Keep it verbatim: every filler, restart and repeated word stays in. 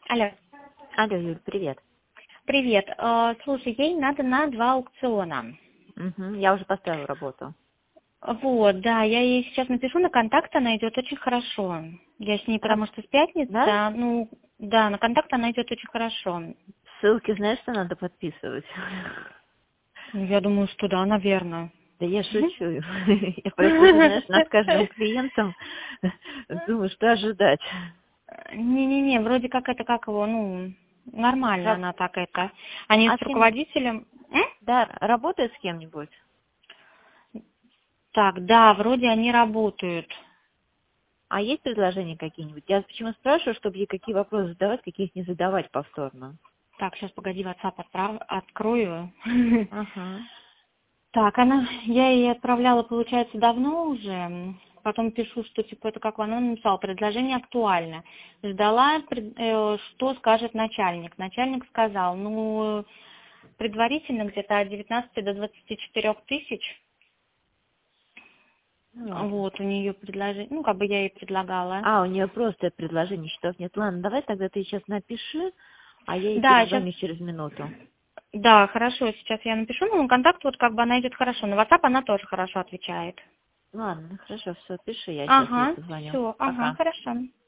Алло, Алло, Юль, привет. привет. Э, Слушай, ей надо на два аукциона. Мгм, я уже поставила работу. Вот, да, я ей сейчас напишу, на контакт она идет очень хорошо. Я с ней, Раб- потому что с пятницы, Да? а, ну, да, на контакт она идет очень хорошо. Ссылки знаешь, что надо подписывать? Ну, я думаю, что да, наверное. Да я шучу. Я просто уже, знаешь, над каждым клиентом думаю, что ожидать. Не-не-не, вроде как это, как его, ну, нормально Раб- она так это. Они А с с кем? руководителем... М? Да, работает с кем-нибудь? Так, да, вроде они работают. А есть предложения какие-нибудь? Я почему спрашиваю, чтобы ей какие вопросы задавать, каких не задавать повторно. Так, сейчас, погоди, WhatsApp отправ... открою. Ага. Так, она, я ей отправляла, получается, давно уже. Потом пишу, что типа это как она написала, предложение актуально. Ждала, пред- э, что скажет начальник. Начальник сказал, ну, предварительно где-то от девятнадцати до двадцати четырёх тысяч. Ну ладно. Вот, у нее предложение, ну, как бы я ей предлагала. А, у нее просто предложений счетов нет. Ладно, давай тогда ты сейчас напиши, а я ей Да, сейчас, перезвоню через минуту. да, хорошо, сейчас я напишу, ну, контакт вот как бы она идет хорошо. На WhatsApp она тоже хорошо отвечает. Ладно, хорошо, все, пиши, я сейчас ей Ага, позвоню. все, ага, Пока. хорошо.